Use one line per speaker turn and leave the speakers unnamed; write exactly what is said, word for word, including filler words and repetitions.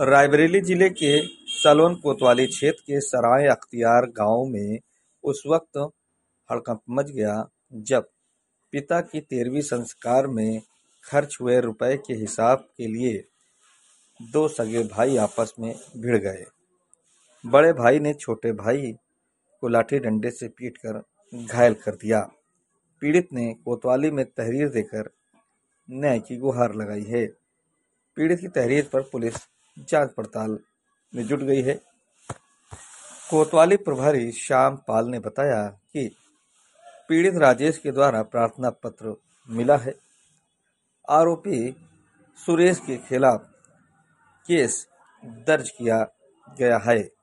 रायबरेली जिले के सलोन कोतवाली क्षेत्र के सराय अख्तियार गांव में उस वक्त हड़कंप मच गया जब पिता की तेरहवीं संस्कार में खर्च हुए रुपए के हिसाब के लिए दो सगे भाई आपस में भिड़ गए। बड़े भाई ने छोटे भाई को लाठी डंडे से पीटकर घायल कर दिया। पीड़ित ने कोतवाली में तहरीर देकर न्याय की गुहार लगाई है। पीड़ित की तहरीर पर पुलिस जांच पड़ताल में जुट गई है। कोतवाली प्रभारी श्याम पाल ने बताया कि पीड़ित राजेश के द्वारा प्रार्थना पत्र मिला है। आरोपी सुरेश के खिलाफ केस दर्ज किया गया है।